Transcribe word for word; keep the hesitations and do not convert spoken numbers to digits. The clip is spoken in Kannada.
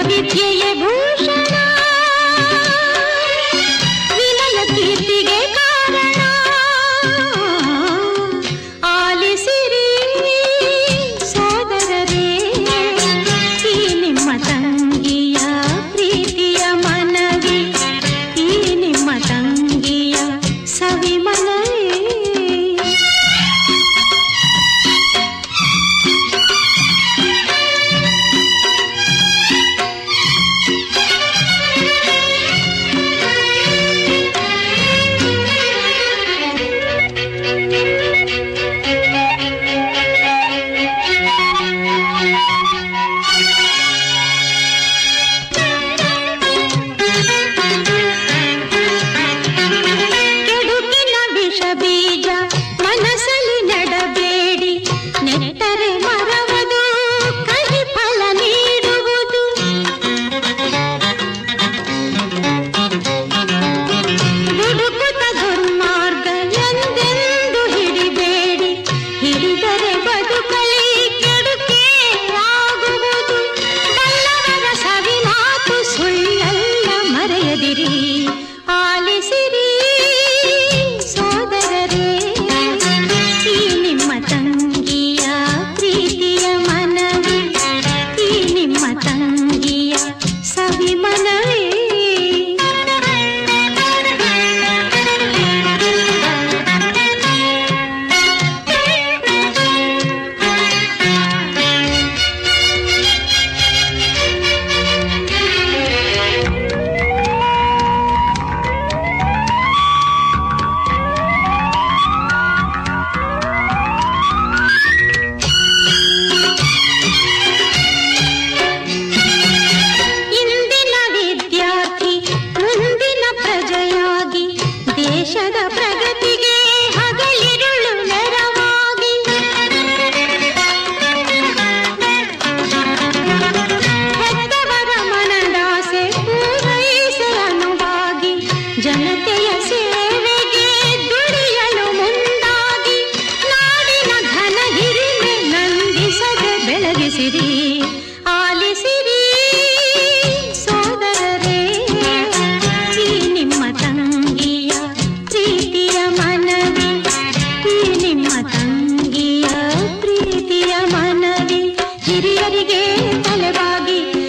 ವಿದ್ಯೆಯೇ ಭೂಷಣ, ವಿನಯ ಕೀರ್ತಿಗೆ ಕಾರಣ. ಆಲಿಸಿರಿ ಸೋದರರೇ ಈ ನಿಮ್ಮ ತಂಗಿಯ ಪ್ರೀತಿಯ ಮನವಿ, ಈ ನಿಮ್ಮ ತಂಗಿಯ ಸವಿ ಮನವಿ. ಬೀಜ ಮನಸ್ಸಲ್ಲಿ ನೆಡಬೇಡಿ, ನೆಟ್ಟರೆ ಮರವದು ಕಹಿ ಫಲ ನೀಡುವುದು. ದುಡುಕುತ ದುರ್ಮಾರ್ಗ ಎಂದೆಂದು ಹಿಡಿಬೇಡಿ, ಹಿಡಿದರೆ ಬದುಕಲಿ ಕೆಡುಕೆ ಆಗುವುದು. ಬಲ್ಲವರ ಸವಿ ಮಾತು ಸುಳ್ಳಲ್ಲ ಮರೆಯದಿರಿ, ಆಲಿಸಿರಿ ಸೋದರರೇ ಈ ನಿಮ್ಮ ತಂಗಿಯ ಪ್ರೀತಿಯ ಮನವಿ, ಈ ನಿಮ್ಮ ತಂಗಿಯ ಸವಿ ಮನವಿ. ದೇಶದ ಪ್ರಗತಿಗೆ ಹಗಲಿರುಳು ನೆರವಾಗಿ, ಹೆತ್ತವರ ಮನದಾಸೆ ಪೂರೈಸೆ ಅನುವಾಗಿ, ಜನತೆಯ ಸೇವೆಗೆ ದುಡಿಯಲು ಮುಂದಾಗಿ, ನಾಡಿನ ಘನ ಹಿರಿಮೆ ನಂದಿಸದೆ ಬೆಳಗಿಸಿರಿ, ಆಲಿಸಿರಿ ಸೋದರರೇ ಈ ನಿಮ್ಮ ತಂಗಿಯ ಪ್ರೀತಿಯ ಮನವಿ, ಈ ನಿಮ್ಮ ತಂಗಿಯ ಪ್ರೀತಿಯ ಮನವಿ. ಹಿರಿಯರಿಗೆ ತಲೆಬಾಗಿ